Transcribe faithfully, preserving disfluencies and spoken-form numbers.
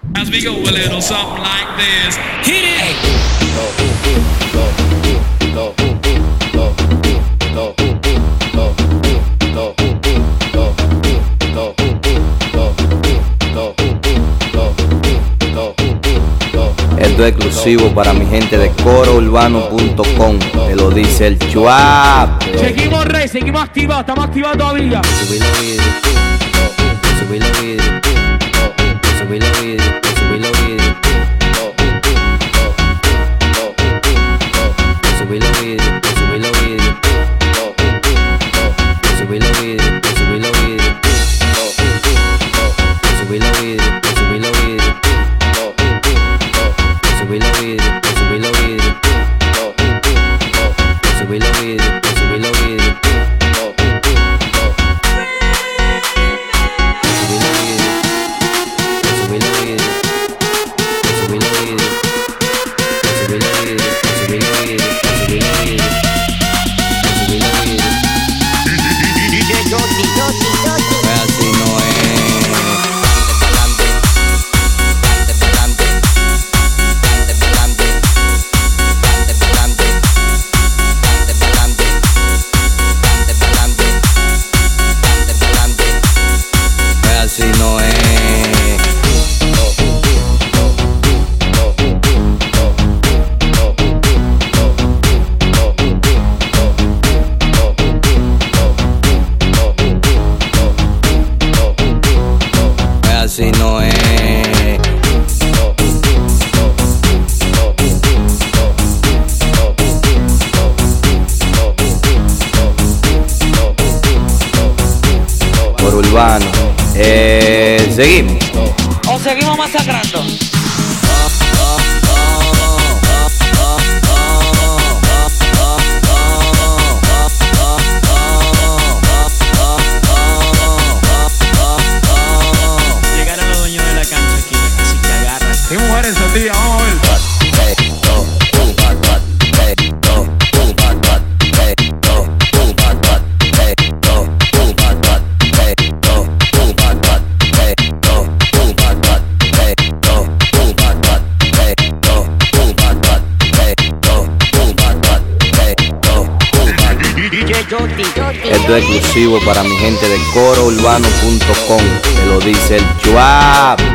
As we go a little something like this. Hit it! Esto es exclusivo para mi gente de coro urbano punto com. Te lo dice el Chuap. Seguimos, Rey, seguimos activados, estamos activados todavía. Subí los vídeos, subí los vídeos, subí los vídeos, subí los vídeos, subí los vídeos, subí los vídeos, subí los vídeos, subí los vídeos, subí los vídeos, subí los vídeos, subí los vídeos, subí los vídeos, subí los vídeos, subí los vídeos, subí los vídeos. Si no es por urbano, eh, seguimos O seguimos masacrando. ¿Qué mujeres esos días? Vamos a ver. Esto es exclusivo para mi gente de coro urbano punto com. Te lo dice el Chuap.